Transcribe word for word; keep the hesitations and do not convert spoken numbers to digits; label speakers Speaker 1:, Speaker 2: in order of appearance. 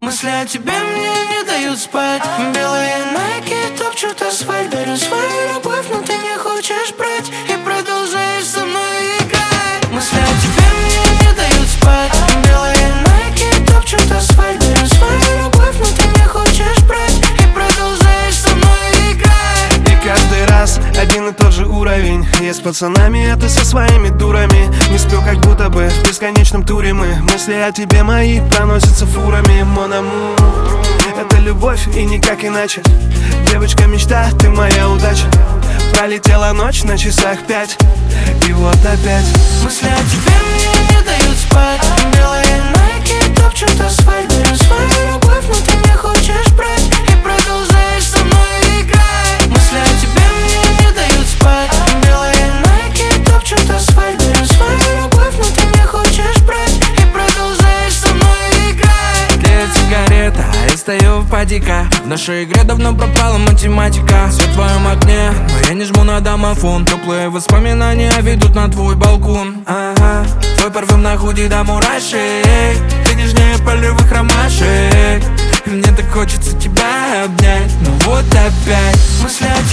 Speaker 1: Мысли о тебе мне не дают спать. Белые найки топчут асфальт. Дарю свою любовь, но ты не хочешь брать и продолжаешь со мной играть. Мысли о тебе мне не дают спать. Белые найки топчут асфальт. Дарю свою любовь, но ты не хочешь брать и продолжаешь со мной играть.
Speaker 2: И каждый раз один и тот же уровень. Я с пацанами, а ты со своими дурами. Не сплю, как будто бы в бесконечном туре мы. Мысли о тебе мои проносятся фурами. Mon amour, это любовь и никак иначе. Девочка мечта, ты моя удача. Пролетела ночь на часах пять, и вот опять
Speaker 1: мысли о тебе мне не дают спать. Белые найки топчут асфальт. Дарю свою любовь, но ты не хочешь брать и продолжаешь со мной играть. Мысли о тебе мне не дают спать. Белые найки топчут асфальт. Дарю свою любовь, но ты не хочешь брать и продолжаешь со мной играть.
Speaker 3: Тлеет сигарета, а я стою в падика. В нашей игре давно пропала математика. Свет в твоем окне, но я не жму на домофон. Теплые воспоминания ведут на твой балкон. Ага, твой парфюм на худи до мурашек. Ты нежнее полевых ромашек. И мне так хочется тебя обнять, ну вот опять.
Speaker 1: Мысли о